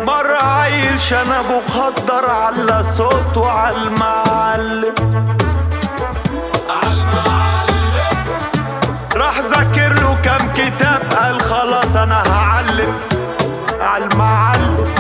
مرة عيل شنبه خضر على صوته عالمعلم. راح ذاكر له كام كتاب قال خلاص انا هعلم عالمعلم.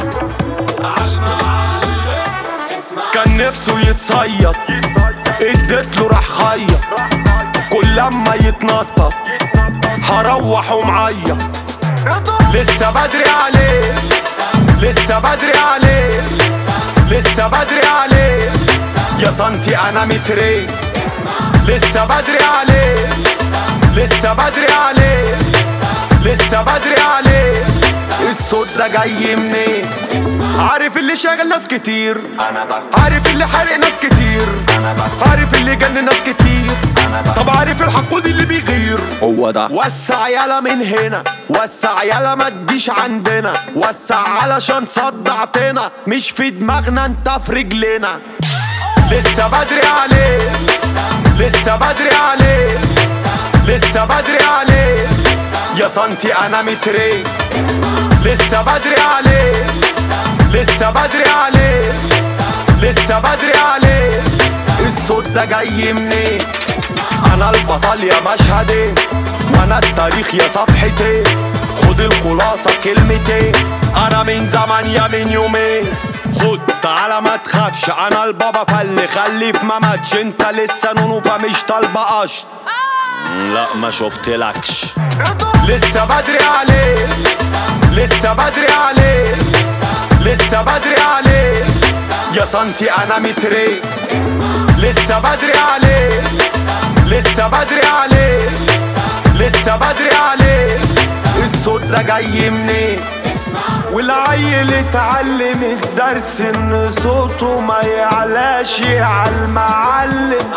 كان نفسه يتصيد اديتله راح خيط، كل لما يتنطط هروح ومعيط. لسه بدري عليه لسه بدري عليه لسه بدري عليه يا سنتي انا مترين. لسه بدري عليه لسه بدري عليه لسه بدري عليه. الصوت ده جاي منين؟ عارف اللي شاغل ناس كتير، عارف اللي حارق ناس كتير، عارف اللي جن ناس كتير. طب عارف الحقود اللي بيغير؟ هو ده. وسع يالا من هنا، وسع يالا ما تجيش عندنا، وسع علشان صدعتنا، مش في دماغنا انت في رجلنا. لسه بدري عليه لسه بدري عليه لسه بدري عليه يا سنتي انا مترين. لسه بدري عليه لسه بدري عليه لسه بدري عليه. الصوت ده جاي منين؟ انا البطل يا مشهدين، وانا التاريخ يا صفحتين. خد الخلاصة كلمتين، انا من زمان يا من يومين. خد تعالى ما تخافش، انا البابا فاللي خلي في ما ماتش. انت لسه نونو فمش طالبة قشط، لا ما شفتلكش. لسه بدري عليه لسه بدري عليه لسه بدري عليه يا سنتي انا مترين. لسه بدري عليه لسه بدري عليه لسه بدري عليه. الصوت ده جاي منين؟ والعيل اتعلم الدرس ان صوته ما يعلاش عالمعلم.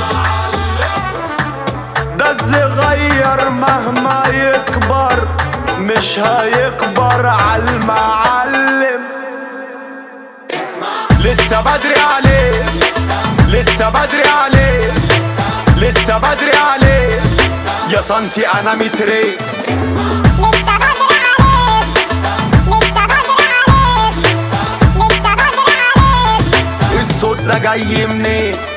ده الصغير مهما يكبر مش هيكبر عالمعلم. لسه بدري عليه لسه بدري عليه لسه بدري عليه يا سنتي انا مترين. لسه بدري عليك لسه بدري عليك لسه بدري عليك. الصوت ده جاي منين؟